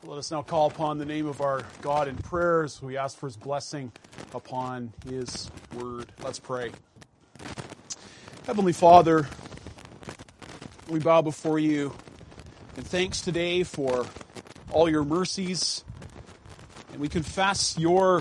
Let us now call upon the name of our God in prayer as we ask for His blessing upon His word. Let's pray. Heavenly Father, we bow before You in thanks today for all Your mercies, and we confess Your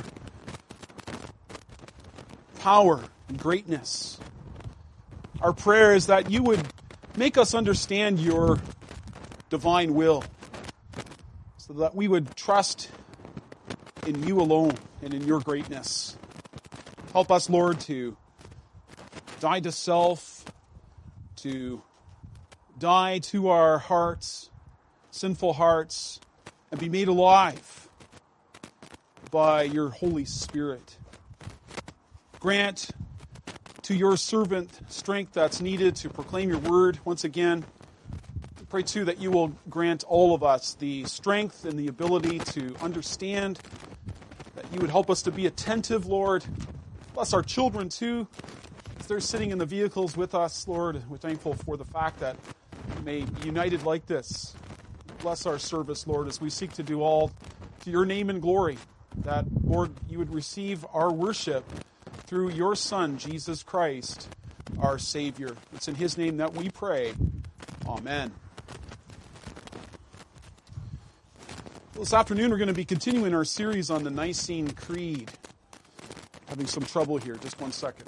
power and greatness. Our prayer is that You would make us understand Your divine will, so that we would trust in You alone and in Your greatness. Help us, Lord, to die to self, to die to our hearts, sinful hearts, and be made alive by Your Holy Spirit. Grant to Your servant strength that's needed to proclaim Your word once again. Pray, too, that You will grant all of us the strength and the ability to understand, that You would help us to be attentive, Lord. Bless our children, too, as they're sitting in the vehicles with us, Lord. We're thankful for the fact that we may be united like this. Bless our service, Lord, as we seek to do all to Your name and glory, that, Lord, You would receive our worship through Your Son, Jesus Christ, our Savior. It's in His name that we pray. Amen. This afternoon we're going to be continuing our series on the Nicene Creed. Having some trouble here, just one second.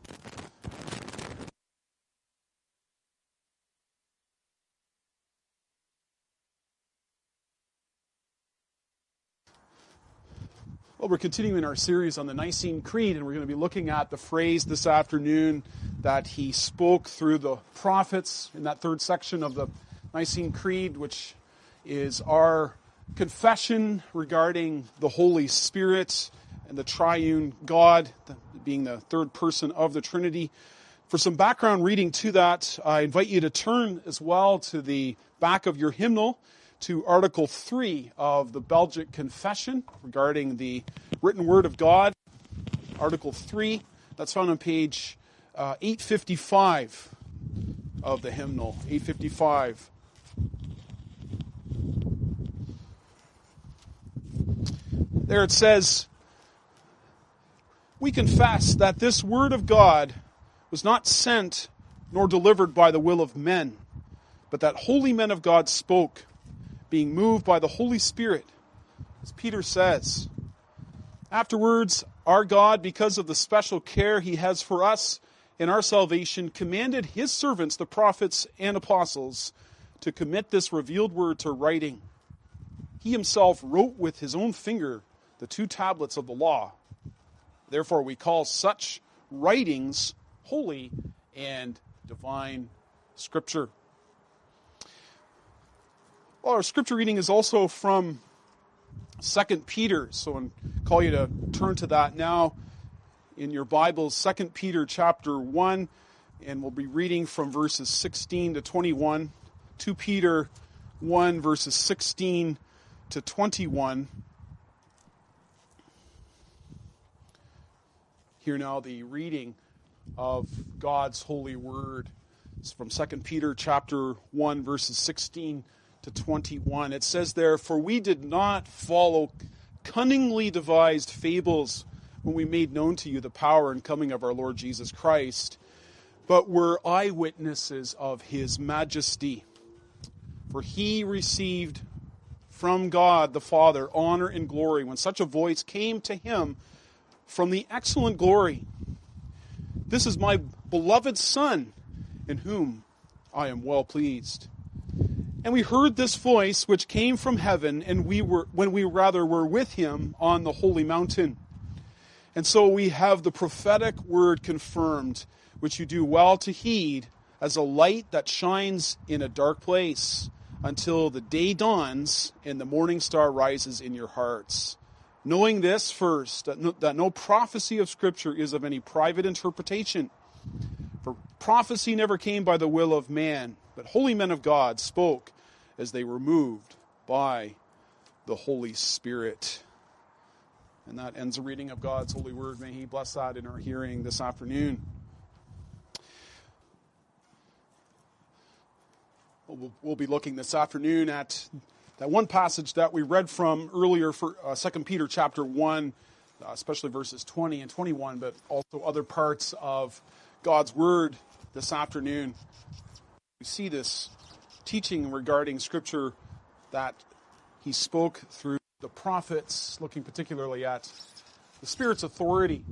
Well, we're continuing our series on the Nicene Creed, and we're going to be looking at the phrase this afternoon that he spoke through the prophets in that third section of the Nicene Creed, which is our confession regarding the Holy Spirit and the triune God, being the third person of the Trinity. For some background reading to that, I invite you to turn as well to the back of your hymnal to Article 3 of the Belgic Confession regarding the written Word of God. Article 3, that's found on page 855 of the hymnal, 855. There it says, "We confess that this Word of God was not sent nor delivered by the will of men, but that holy men of God spoke, being moved by the Holy Spirit," as Peter says. Afterwards, our God, because of the special care He has for us in our salvation, commanded His servants, the prophets and apostles, to commit this revealed word to writing. He Himself wrote with His own finger the 2 tablets of the law. Therefore we call such writings holy and divine Scripture. Well, our Scripture reading is also from 2 Peter, so I call you to turn to that now in your Bibles, 2 Peter chapter 1, and we'll be reading from verses 16 to 21. 2 Peter 1, verses 16 to 21. Hear now the reading of God's holy word. It's from 2 Peter chapter 1, verses 16 to 21. It says there, "For we did not follow cunningly devised fables when we made known to you the power and coming of our Lord Jesus Christ, but were eyewitnesses of His majesty. For He received from God the Father honor and glory when such a voice came to Him from the excellent glory. This is my beloved Son, in whom I am well pleased. And we heard this voice which came from heaven, and when we were with Him on the holy mountain. And so we have the prophetic word confirmed, which you do well to heed, as a light that shines in a dark place, until the day dawns and the morning star rises in your hearts. Knowing this first, that no prophecy of Scripture is of any private interpretation. For prophecy never came by the will of man, but holy men of God spoke as they were moved by the Holy Spirit." And that ends the reading of God's holy word. May He bless that in our hearing this afternoon. We'll be looking this afternoon at That one passage that we read from earlier for 2 Peter chapter 1, especially verses 20 and 21, but also other parts of God's Word this afternoon. We see this teaching regarding Scripture that he spoke through the prophets, looking particularly at the Spirit's authority.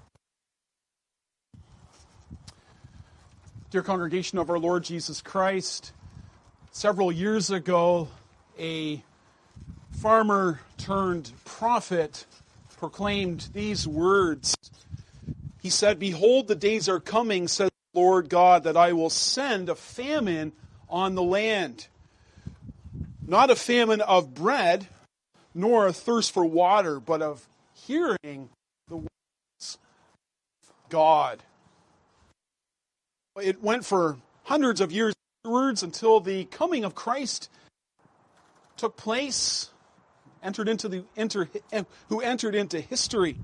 Dear congregation of our Lord Jesus Christ, several years ago, a farmer turned prophet proclaimed these words. He said, "Behold, the days are coming, says the Lord God, that I will send a famine on the land. Not a famine of bread, nor a thirst for water, but of hearing the words of God." It went for hundreds of years afterwards until the coming of Christ took place, who entered into history.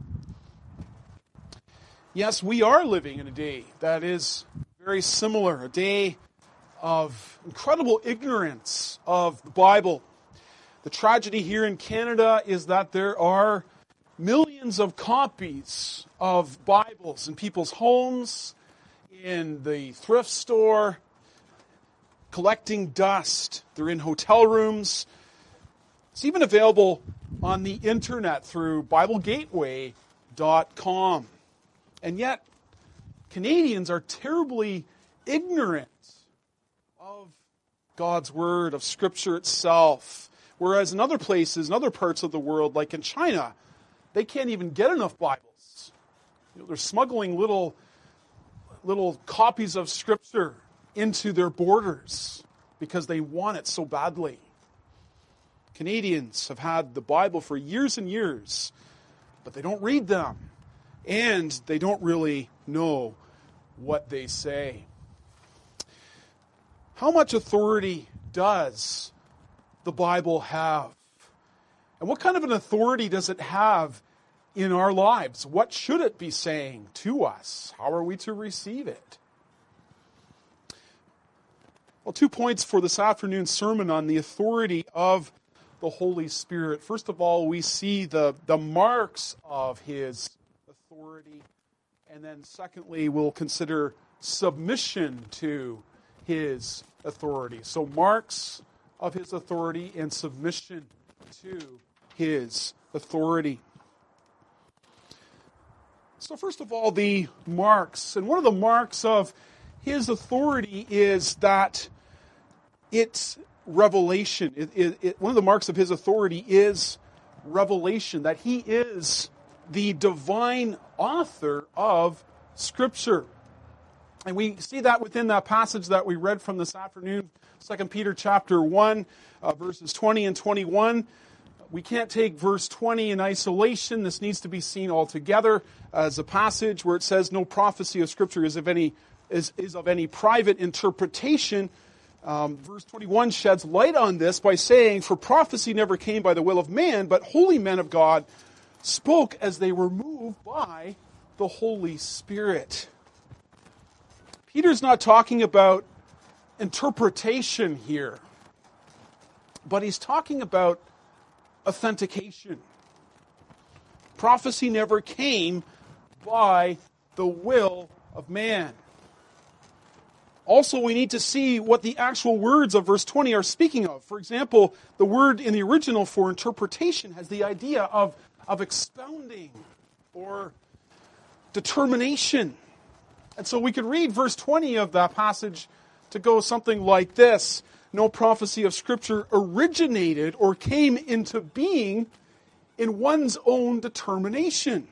Yes, we are living in a day that is very similar, a day of incredible ignorance of the Bible. The tragedy here in Canada is that there are millions of copies of Bibles in people's homes, in the thrift store, collecting dust. They're in hotel rooms. It's even available on the internet through BibleGateway.com. And yet, Canadians are terribly ignorant of God's Word, of Scripture itself. Whereas in other places, in other parts of the world, like in China, they can't even get enough Bibles. They're smuggling little copies of Scripture into their borders because they want it so badly. Canadians have had the Bible for years and years, but they don't read them, and they don't really know what they say. How much authority does the Bible have? And what kind of an authority does it have in our lives? What should it be saying to us? How are we to receive it? Well, 2 points for this afternoon's sermon on the authority of the Holy Spirit. First of all, we see the marks of his authority. And then secondly, we'll consider submission to his authority. So marks of his authority and submission to his authority. So first of all, the marks. And one of the marks of his authority is that it's revelation. One of the marks of his authority is revelation, that he is the divine author of Scripture. And we see that within that passage that we read from this afternoon, 2 Peter chapter 1, verses 20 and 21. We can't take verse 20 in isolation. This needs to be seen all together as a passage where it says, "No prophecy of Scripture is of any private interpretation." Verse 21 sheds light on this by saying, "For prophecy never came by the will of man, but holy men of God spoke as they were moved by the Holy Spirit." Peter's not talking about interpretation here, but he's talking about authentication. Prophecy never came by the will of man. Also, we need to see what the actual words of verse 20 are speaking of. For example, the word in the original for interpretation has the idea of expounding or determination. And so we could read verse 20 of that passage to go something like this: "No prophecy of Scripture originated or came into being in one's own determination."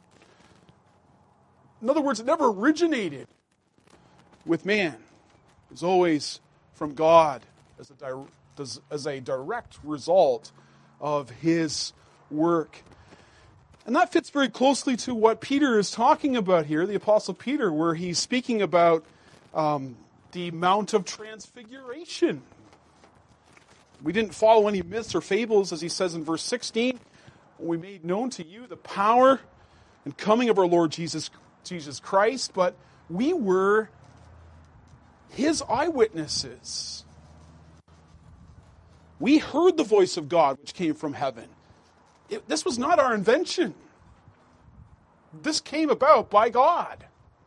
In other words, it never originated with man. It was always from God as a direct result of his work. And that fits very closely to what Peter is talking about here, the Apostle Peter, where he's speaking about the Mount of Transfiguration. We didn't follow any myths or fables, as he says in verse 16. "We made known to you the power and coming of our Lord Jesus Christ, but we were his eyewitnesses." We heard the voice of God which came from heaven. This was not our invention. This came about by God.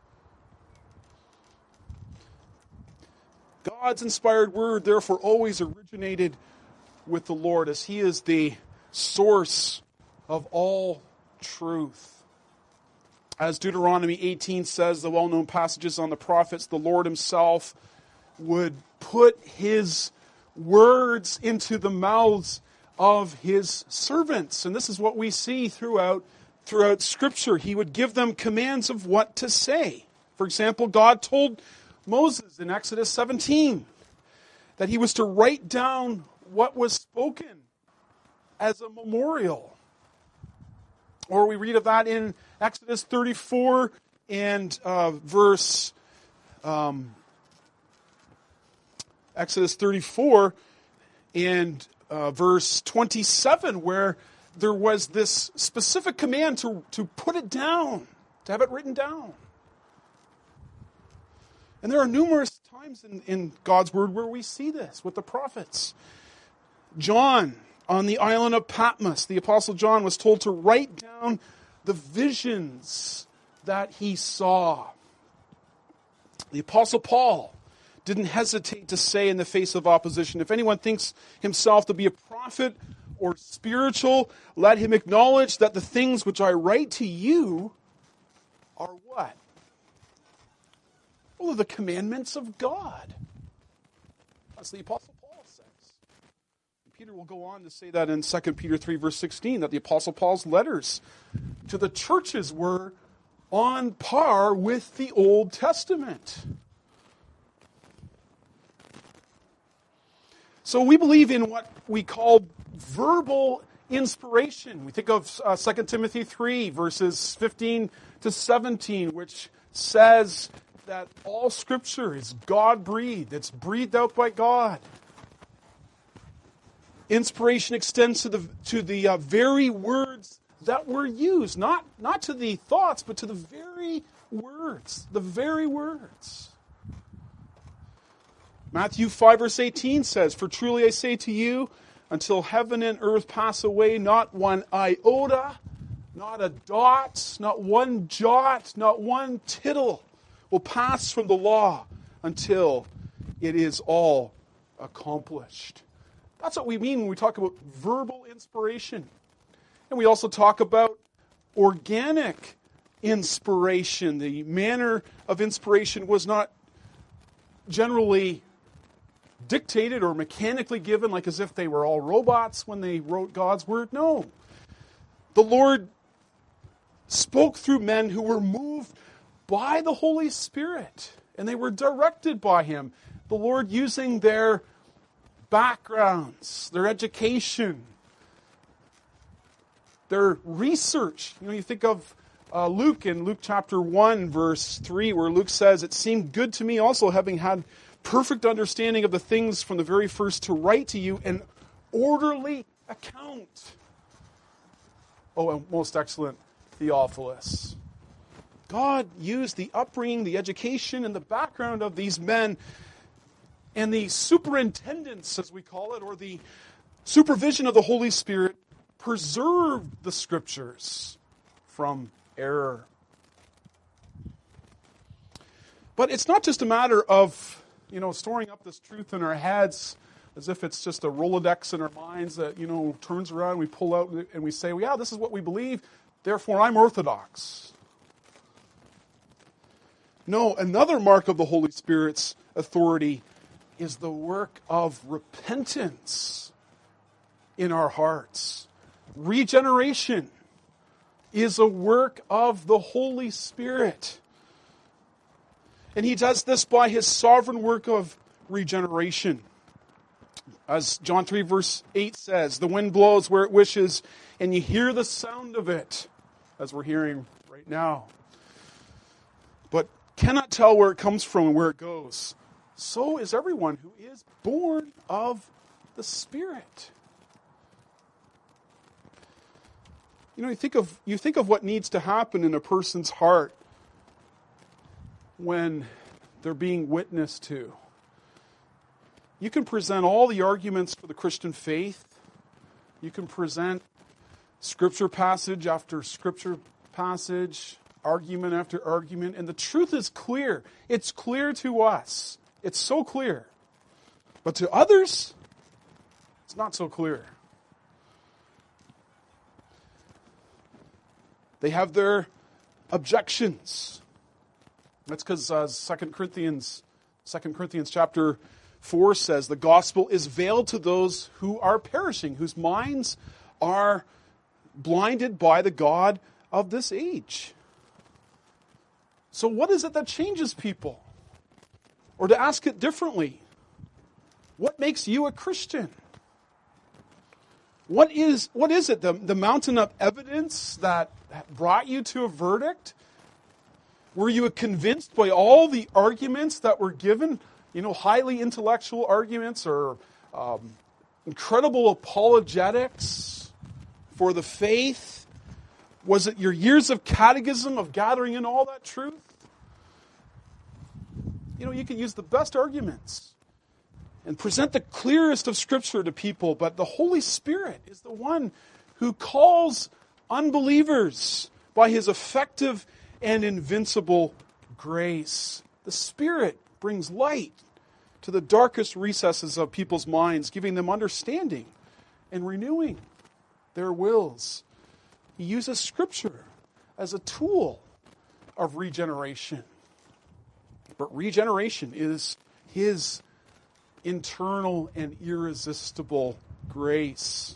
God's inspired word, therefore, always originated with the Lord, as he is the source of all truth. As Deuteronomy 18 says, the well-known passages on the prophets, the Lord himself would put his words into the mouths of his servants. And this is what we see throughout Scripture. He would give them commands of what to say. For example, God told Moses in Exodus 17 that he was to write down what was spoken as a memorial. Or we read of that in Exodus 34 and Exodus 34 and verse 27, where there was this specific command to put it down, to have it written down. And there are numerous times in God's word where we see this with the prophets. John, on the island of Patmos, the Apostle John was told to write down the visions that he saw. The Apostle Paul didn't hesitate to say in the face of opposition, if anyone thinks himself to be a prophet or spiritual, let him acknowledge that the things which I write to you are what? Well, they're the commandments of God. That's the Apostle Paul says. And Peter will go on to say that in 2 Peter 3, verse 16, that the Apostle Paul's letters to the churches were on par with the Old Testament. So we believe in what we call verbal inspiration. We think of 2 Timothy 3, verses 15 to 17, which says that all Scripture is God-breathed. It's breathed out by God. Inspiration extends to the very words that were used, not to the thoughts, but to the very words. The very words. Matthew 5, verse 18 says, "For truly I say to you, until heaven and earth pass away, not one iota, not a dot, not one jot, not one tittle will pass from the law until it is all accomplished." That's what we mean when we talk about verbal inspiration. And we also talk about organic inspiration. The manner of inspiration was not generally dictated or mechanically given, like as if they were all robots when they wrote God's word. No. The Lord spoke through men who were moved by the Holy Spirit, and they were directed by him. The Lord using their backgrounds, their education, their research. You think of Luke in Luke chapter 1, verse 3, where Luke says, "It seemed good to me also, having had perfect understanding of the things from the very first, to write to you an orderly account." Oh, most excellent Theophilus. God used the upbringing, the education, and the background of these men, and the superintendence, as we call it, or the supervision of the Holy Spirit, preserved the Scriptures from error. But it's not just a matter of, storing up this truth in our heads as if it's just a Rolodex in our minds that, turns around, we pull out and we say, well, yeah, this is what we believe, therefore I'm Orthodox. No, another mark of the Holy Spirit's authority is the work of repentance in our hearts. Regeneration is a work of the Holy Spirit. And he does this by his sovereign work of regeneration. As John 3 verse 8 says, "The wind blows where it wishes, and you hear the sound of it," as we're hearing right now, "but cannot tell where it comes from and where it goes. So is everyone who is born of the Spirit." You think of what needs to happen in a person's heart when they're being witnessed to. You can present all the arguments for the Christian faith. You can present scripture passage after scripture passage, argument after argument, and the truth is clear. It's clear to us. It's so clear. But to others, it's not so clear. They have their objections. That's because 2 Corinthians chapter 4 says the gospel is veiled to those who are perishing, whose minds are blinded by the god of this age. So what is it that changes people? Or to ask it differently, what makes you a Christian? What is it, the mountain of evidence that brought you to a verdict? Were you convinced by all the arguments that were given, highly intellectual arguments or incredible apologetics for the faith? Was it your years of catechism, of gathering in all that truth? You can use the best arguments and present the clearest of Scripture to people, but the Holy Spirit is the one who calls unbelievers by His effective and invincible grace. The Spirit brings light to the darkest recesses of people's minds, giving them understanding and renewing their wills. He uses Scripture as a tool of regeneration. But regeneration is His internal and irresistible grace.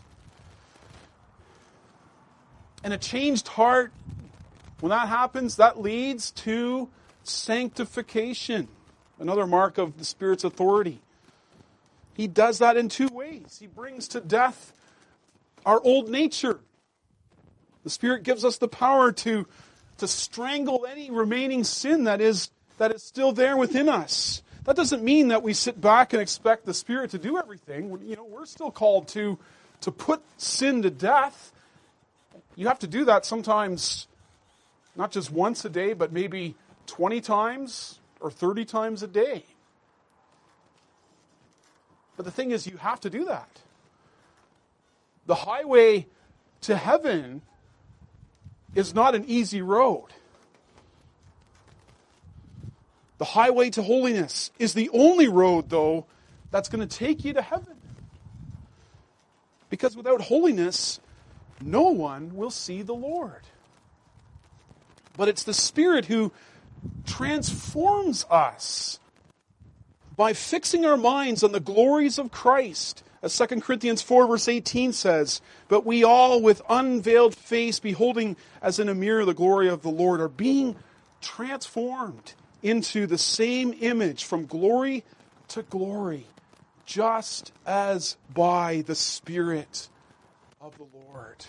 And a changed heart, when that happens, that leads to sanctification, another mark of the Spirit's authority. He does that in two ways. He brings to death our old nature. The Spirit gives us the power to strangle any remaining sin that is still there within us. That doesn't mean that we sit back and expect the Spirit to do everything. We're still called to put sin to death. You have to do that sometimes, not just once a day, but maybe 20 times or 30 times a day. But the thing is, you have to do that. The highway to heaven is not an easy road. The highway to holiness is the only road, though, that's going to take you to heaven. Because without holiness, no one will see the Lord. But it's the Spirit who transforms us by fixing our minds on the glories of Christ. As 2 Corinthians 4 verse 18 says, "But we all with unveiled face, beholding as in a mirror the glory of the Lord, are being transformed into the same image from glory to glory, just as by the Spirit of the Lord."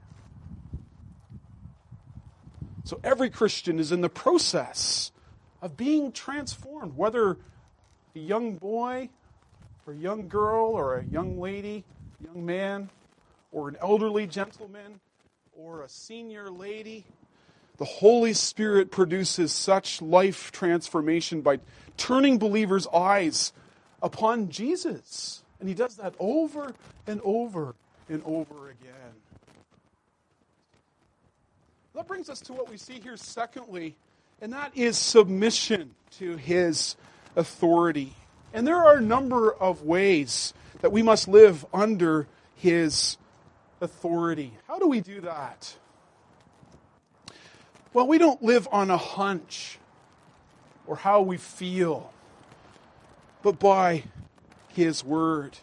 So every Christian is in the process of being transformed, whether a young boy or a young girl or a young lady, young man, or an elderly gentleman or a senior lady. The Holy Spirit produces such life transformation by turning believers' eyes upon Jesus. And He does that over and over and over again. That brings us to what we see here secondly, and that is submission to His authority. And there are a number of ways that we must live under His authority. How do we do that? Well, we don't live on a hunch or how we feel, but by His Word.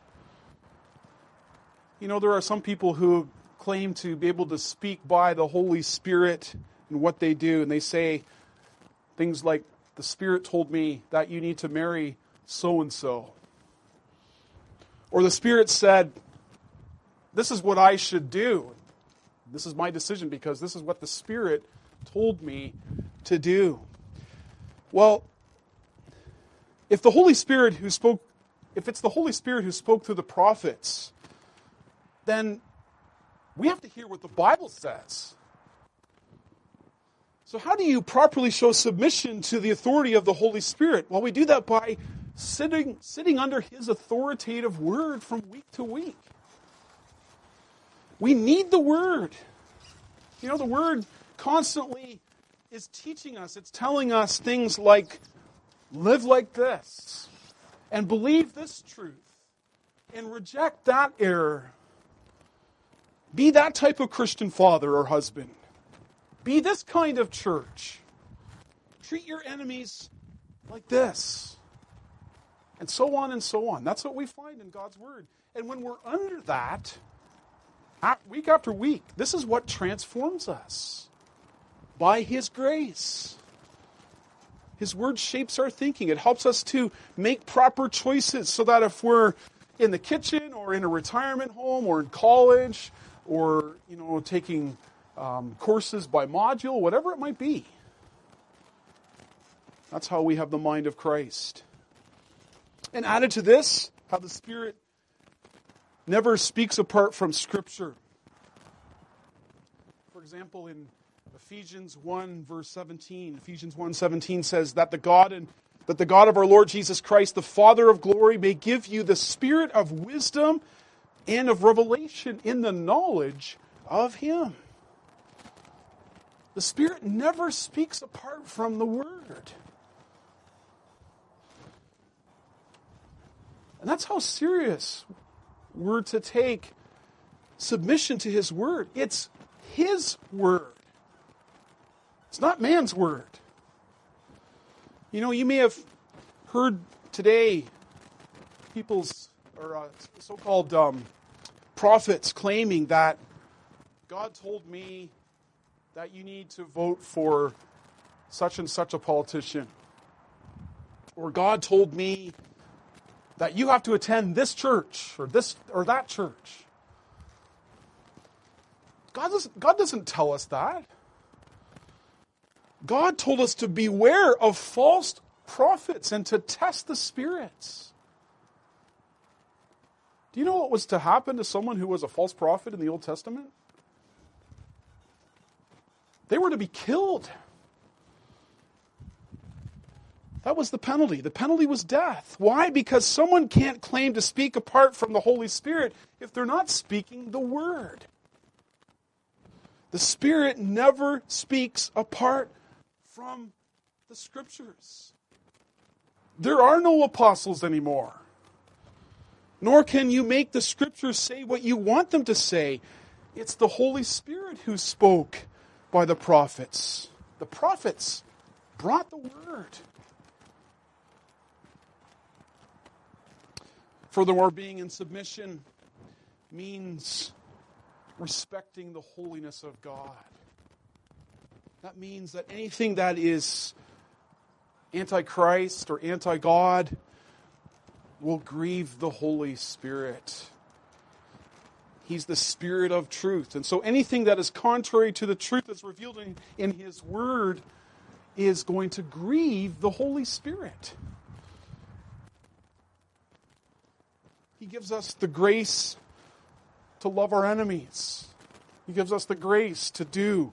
There are some people who claim to be able to speak by the Holy Spirit in what they do, and they say things like, "The Spirit told me that you need to marry so-and-so." Or the Spirit said, "This is what I should do. This is my decision because this is what the Spirit told me to do." Well, if it's the Holy Spirit who spoke through the prophets, then we have to hear what the Bible says. So how do you properly show submission to the authority of the Holy Spirit? Well, we do that by sitting under His authoritative word from week to week. We need the Word. You know, the Word constantly is teaching us. It's telling us things like, live like this, and believe this truth, and reject that error. Be that type of Christian father or husband. Be this kind of church. Treat your enemies like this. And so on and so on. That's what we find in God's Word. And when we're under that, week after week, this is what transforms us. By His grace. His Word shapes our thinking. It helps us to make proper choices so that if we're in the kitchen or in a retirement home or in college or, taking courses by module, whatever it might be, that's how we have the mind of Christ. And added to this, how the Spirit never speaks apart from Scripture. For example, in Ephesians 1, verse 17, Ephesians 1:17 says that the God of our Lord Jesus Christ, the Father of glory, may give you the spirit of wisdom and of revelation in the knowledge of Him. The Spirit never speaks apart from the Word. And that's how serious we're to take submission to His Word. It's His Word. It's not man's word. You may have heard today so-called prophets claiming that God told me that you need to vote for such and such a politician. Or God told me that you have to attend this church or this or that church. God doesn't tell us that. God told us to beware of false prophets and to test the spirits. Do you know what was to happen to someone who was a false prophet in the Old Testament? They were to be killed. That was the penalty. The penalty was death. Why? Because someone can't claim to speak apart from the Holy Spirit if they're not speaking the Word. The Spirit never speaks apart from the Scriptures. There are no apostles anymore. Nor can you make the Scriptures say what you want them to say. It's the Holy Spirit who spoke by the prophets. The prophets brought the Word. Furthermore, being in submission means respecting the holiness of God. That means that anything that is anti-Christ or anti-God will grieve the Holy Spirit. He's the Spirit of truth. And so anything that is contrary to the truth that's revealed in His Word is going to grieve the Holy Spirit. He gives us the grace to love our enemies. He gives us the grace to do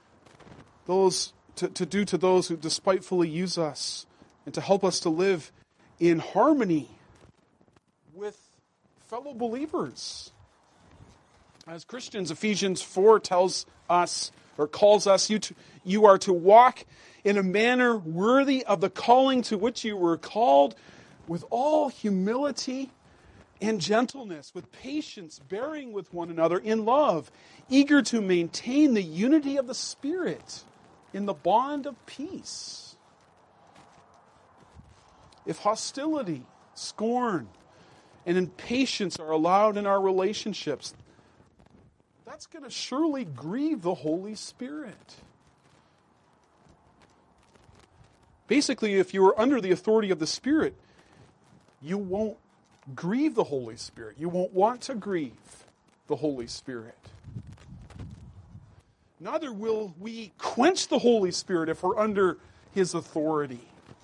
to those who despitefully use us, and to help us to live in harmony with fellow believers. As Christians, Ephesians 4 tells us, or calls us, you are to walk in a manner worthy of the calling to which you were called, with all humility and gentleness, with patience, bearing with one another in love, eager to maintain the unity of the Spirit in the bond of peace. If hostility, scorn, and impatience are allowed in our relationships, that's going to surely grieve the Holy Spirit. Basically, if you are under the authority of the Spirit, you won't grieve the Holy Spirit. You won't want to grieve the Holy Spirit. Neither will we quench the Holy Spirit if we're under His authority.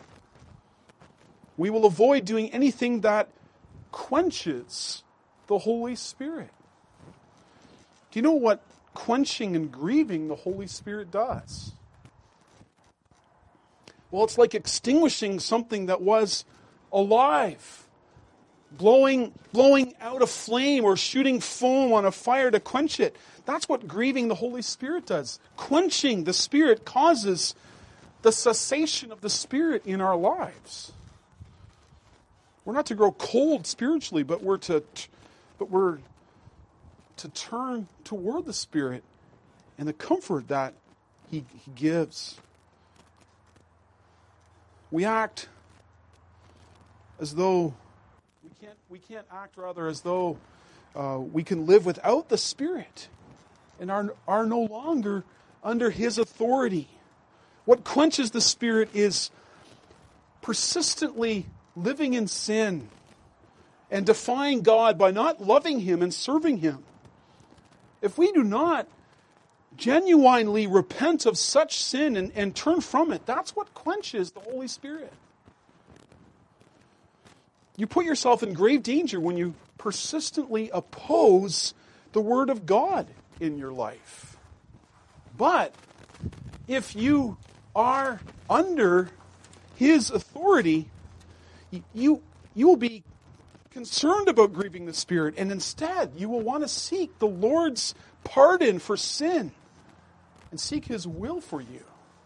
We will avoid doing anything that quenches the Holy Spirit. Do you know what quenching and grieving the Holy Spirit does? Well, it's like extinguishing something that was alive, blowing out a flame or shooting foam on a fire to quench it. That's what grieving the Holy Spirit does. Quenching the Spirit causes the cessation of the Spirit in our lives. We're not to grow cold spiritually, but we're to turn toward the Spirit and the comfort that He gives. We act as though we can't act rather as though we can live without the Spirit and are no longer under His authority. What quenches the Spirit is persistently living in sin and defying God by not loving Him and serving Him. If we do not genuinely repent of such sin and turn from it, that's what quenches the Holy Spirit. You put yourself in grave danger when you persistently oppose the Word of God in your life. But if you are under His authority, you will be concerned about grieving the Spirit, and instead you will want to seek the Lord's pardon for sin and seek His will for you.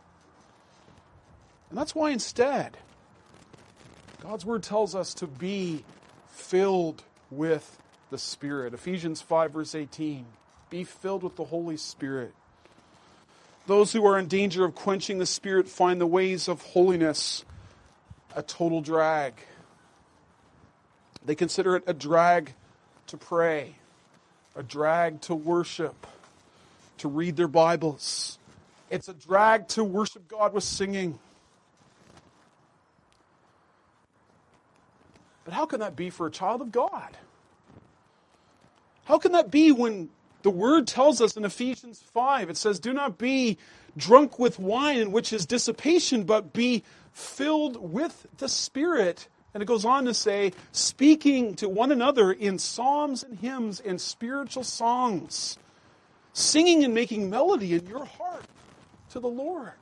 And that's why instead God's Word tells us to be filled with the Spirit. Ephesians 5 verse 18. Be filled with the Holy Spirit. Those who are in danger of quenching the Spirit find the ways of holiness a total drag. They consider it a drag to pray, a drag to worship, to read their Bibles. It's a drag to worship God with singing. But how can that be for a child of God? How can that be when the Word tells us in Ephesians 5, it says, do not be drunk with wine, in which is dissipation, but be filled with the Spirit. And it goes on to say, speaking to one another in psalms and hymns and spiritual songs, singing and making melody in your heart to the Lord.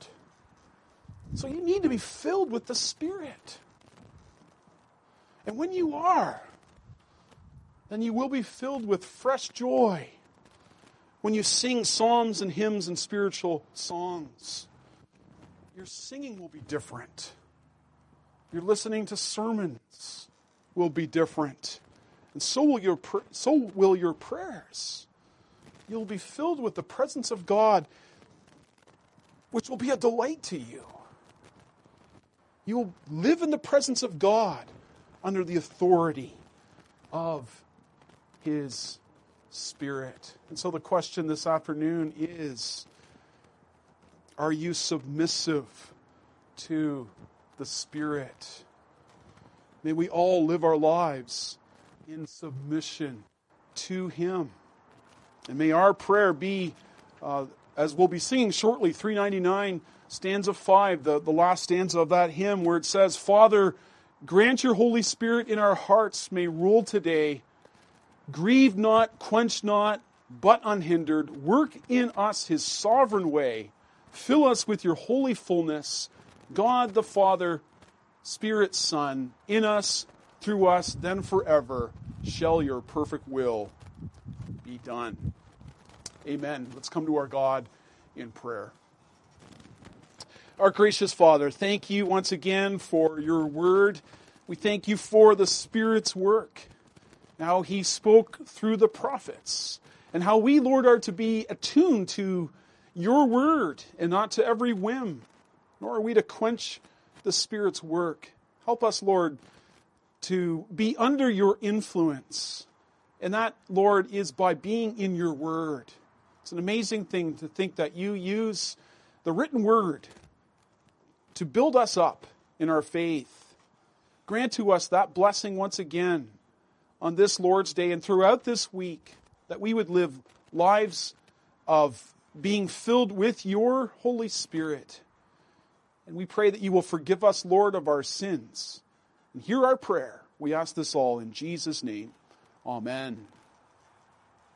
So you need to be filled with the Spirit. And when you are, then you will be filled with fresh joy when you sing psalms and hymns and spiritual songs. Your singing will be different. Your listening to sermons will be different. And so will your prayers. You'll be filled with the presence of God, which will be a delight to you. You will live in the presence of God under the authority of His Spirit. And so the question this afternoon is, are you submissive to the Spirit? May we all live our lives in submission to Him. And may our prayer be, as we'll be singing shortly, 399, stanza 5, the last stanza of that hymn, where it says, Father, grant your Holy Spirit in our hearts may rule today. Grieve not, quench not, but unhindered. Work in us His sovereign way. Fill us with your holy fullness. God the Father, Spirit Son, in us, through us, then forever, shall your perfect will be done. Amen. Let's come to our God in prayer. Our gracious Father, thank you once again for your word. We thank you for the Spirit's work. How He spoke through the prophets. And how we, Lord, are to be attuned to your word and not to every whim. Nor are we to quench the Spirit's work. Help us, Lord, to be under your influence. And that, Lord, is by being in your word. It's an amazing thing to think that you use the written word to build us up in our faith. Grant to us that blessing once again on this Lord's Day and throughout this week, that we would live lives of being filled with your Holy Spirit. And we pray that you will forgive us, Lord, of our sins. And hear our prayer. We ask this all in Jesus' name. Amen.